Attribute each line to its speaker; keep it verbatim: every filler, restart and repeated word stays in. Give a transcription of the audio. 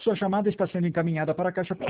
Speaker 1: Sua chamada está sendo encaminhada para a caixa